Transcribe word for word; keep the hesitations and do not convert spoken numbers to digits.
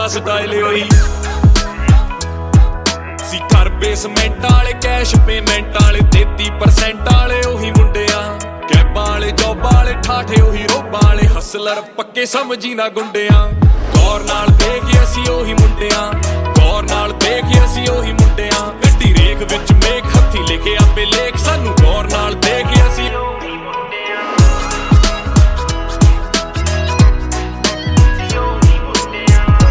ਦਾ style ਉਹੀ ਸੀ। ਘਰ basement ਵਾਲੇ ਕੈਸ਼ ਪੇਮੈਂਟ ਵਾਲੇ ਤੇਤੀ ਪਰਸੈਂਟ ਵਾਲੇ ਉਹੀ ਮੁੰਡਿਆਂ ਕੈਬਾਂ ਵਾਲੇ ਜੋਬਾਂ ਵਾਲੇ ਠਾਠੇ ਉਹੀ ਰੋਬਾਂ ਵਾਲੇ ਹਸਲਰ ਪੱਕੇ ਸਮਝੀ ਨਾ ਗੁੰਡਿਆਂ। ਗੌਰ ਨਾਲ ਦੇਖ